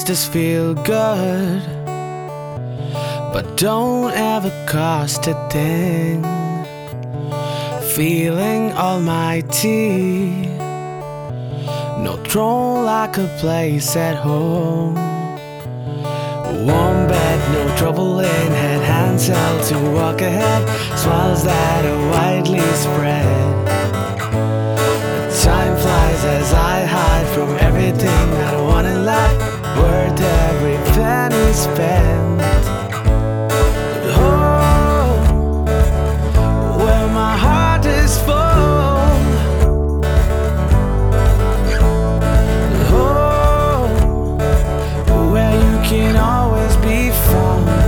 always just feel good, but don't ever cost a thing. Feeling almighty, no throne like a place at home. Warm bed, no trouble in head, hands held to walk ahead, smiles that are widely spread. Time flies as I hide from everything that I want in life, worth every penny spent. Oh, where my heart is full. Oh, where you can always be found.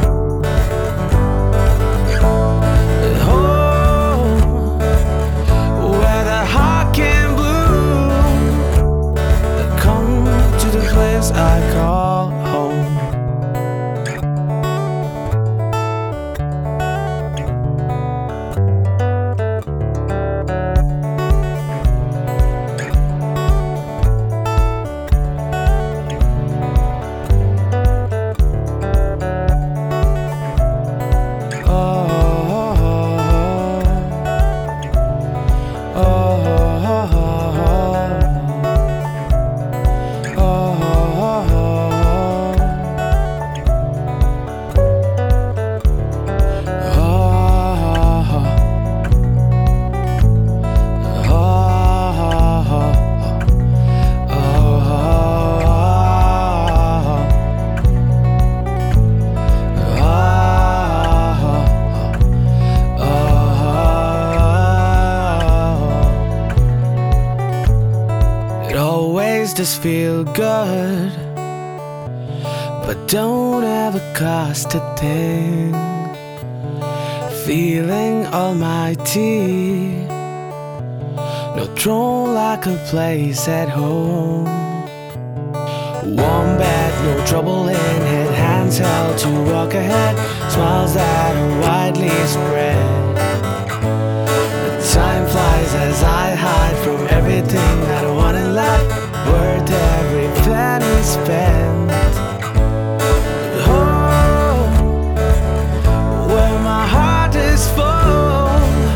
I call home. Always just feel good, but don't ever cost a thing. Feeling almighty, no throne like a place at home. Warm bed, no trouble in head, hands held to walk ahead, smiles that are widely spread. Time flies as I hide from everything that I want in life, worth every penny spent. Oh, where my heart is full.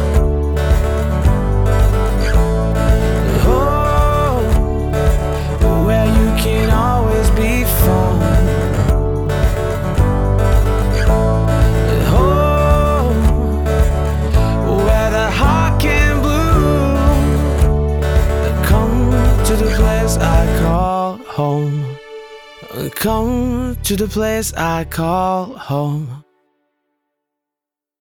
Oh, where you can always be found. I call home. Come to the place I call home.